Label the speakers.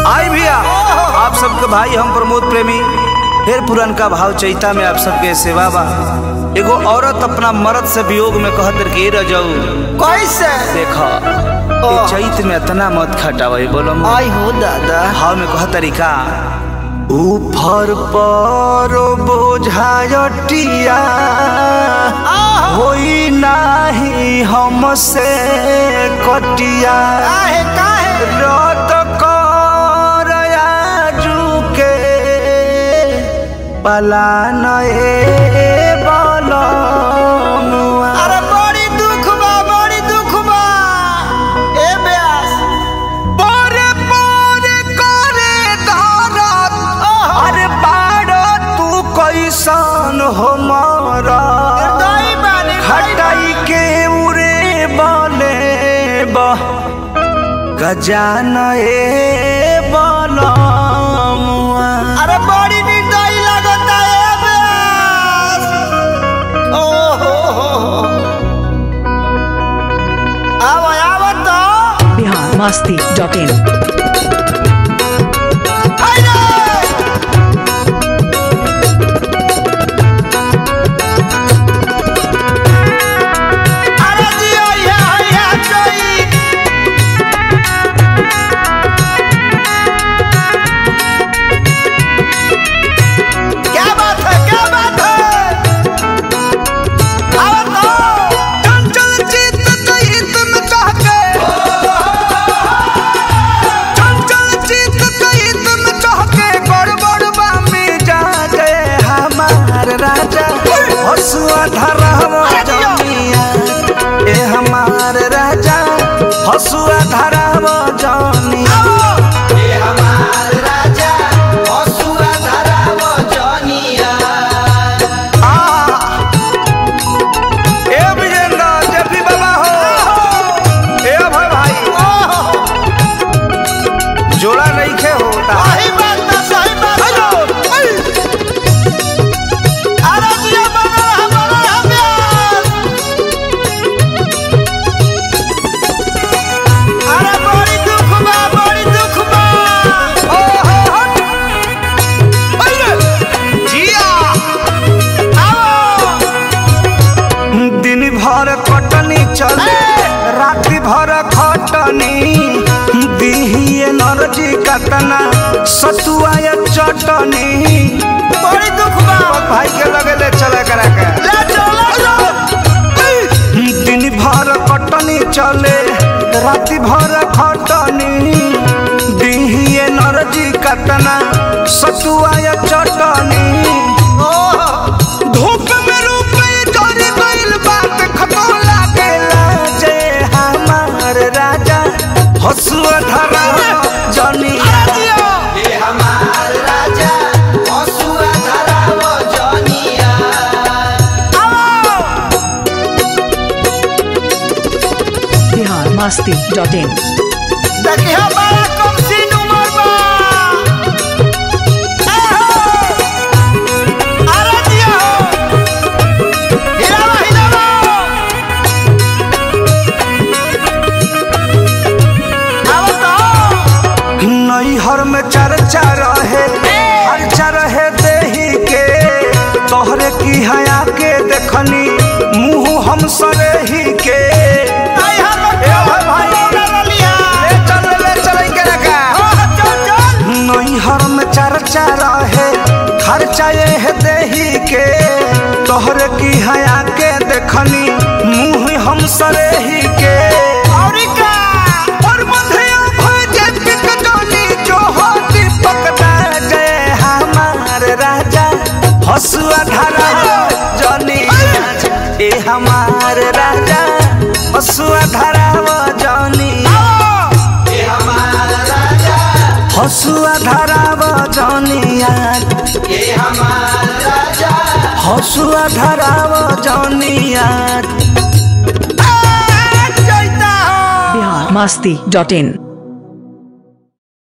Speaker 1: आई भैया आप सबके भाई हम प्रमोद प्रेमी फिर पुरनका भाव चैता में आप सबके सेवा बा। एगो औरत अपना मर्द से वियोग में कहत के रह जाऊ
Speaker 2: कैसे
Speaker 1: देखा चैत में इतना मत खटावे बोलो
Speaker 2: आई हो दादा
Speaker 1: भाव में कह तरीका ऊपर पर बोझायटिया होई नाही हमसे कटिया रत कर आजुके पलान बलनुआ।
Speaker 2: अरे बड़ी दुख बा ए ब्यास
Speaker 1: पोरे पोरे करे धरत अरे बाड़ तू कैसन हो मारा
Speaker 2: दई बानी
Speaker 1: हटाई के उरे बले गजान ए बलमुआ।
Speaker 2: अरे बड़ी निर्दयी लगता है ब्यास हो आवा तो
Speaker 3: biharmasti.in
Speaker 1: हसुआ धराव जानिया
Speaker 2: ए हमार राजा हसुआ धराव जानिया
Speaker 1: ए विजेंद्र जपी बाबा हो ए भाई जोड़ा नहीं खे होता
Speaker 2: सही बात अरे दिया बना अरे बड़ी दुख बा
Speaker 1: जिया
Speaker 2: आओ
Speaker 1: दिन भर कटनी चले राति भर खटनी दिहिए नरजी कतना सतुआ या चटनी
Speaker 2: बड़ी दुख बा
Speaker 1: भाई के लगे ले चले करा के
Speaker 2: ले चलो
Speaker 1: दिन भर कटनी चले राति भर खटनी दिहिए नरजी कतना सतुआ या चटनी धूप में रूपे जरी गइल बात खतो लागेला जय हमार राजा हसुआ धरा जनिया
Speaker 2: ए हमार राजा हसुआ धराव जानिया
Speaker 3: biharmasti.in
Speaker 2: देखिए बड़ा कम सीन उमर बा अरे दिया हिलावा आओ तो
Speaker 1: नैहर में चर्चा रहे खर्चा रहे देही के तोहरे की हया के देखनी मुँह हम सरेही के
Speaker 2: आई हम
Speaker 1: भाई ले चल के रखा नैहर में चर्चा रहे खर्चा ये देही के तोहरे की हया के देखनी मुँह हम सरेही के और मधेय भजे पिकटोनी जो हो दीपक जय हमार राजा हसुआ धरा जनी ए हमार राजा हसुआ धराव जनिया
Speaker 2: ए हमार राजा
Speaker 1: हसुआ धराव जनिया
Speaker 2: ए हमार राजा
Speaker 1: हसुआ धराव जनिया
Speaker 2: जैता हो
Speaker 3: biharmasti.in